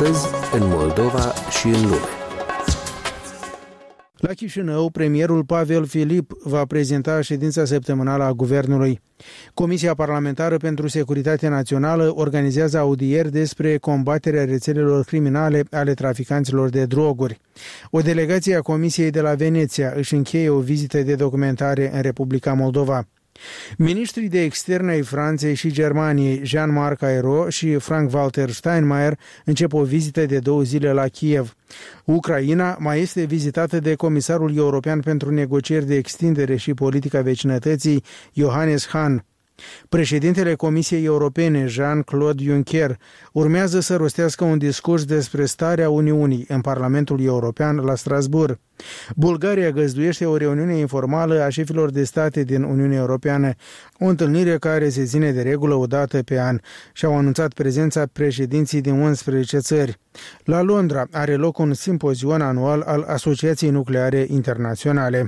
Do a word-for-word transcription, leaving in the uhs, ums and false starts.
astăzi, în Moldova și în lume. La Chișinău, premierul Pavel Filip va prezenta ședința săptămânală a guvernului. Comisia Parlamentară pentru Securitate Națională organizează audieri despre combaterea rețelelor criminale ale traficanților de droguri. O delegație a Comisiei de la Veneția își încheie o vizită de documentare în Republica Moldova. Ministrii de externe ai Franței și Germaniei, Jean-Marc Ayrault și Frank-Walter Steinmeier, încep o vizită de două zile la Kiev. Ucraina mai este vizitată de Comisarul European pentru Negocieri de Extindere și Politica Vecinătății, Johannes Hahn. Președintele Comisiei Europene, Jean-Claude Juncker, urmează să rostească un discurs despre starea Uniunii în Parlamentul European la Strasbourg. Bulgaria găzduiește o reuniune informală a șefilor de state din Uniunea Europeană, o întâlnire care se ține de regulă o dată pe an, și au anunțat prezența președinții din unsprezece țări. La Londra are loc un simpozion anual al Asociației Nucleare Internaționale.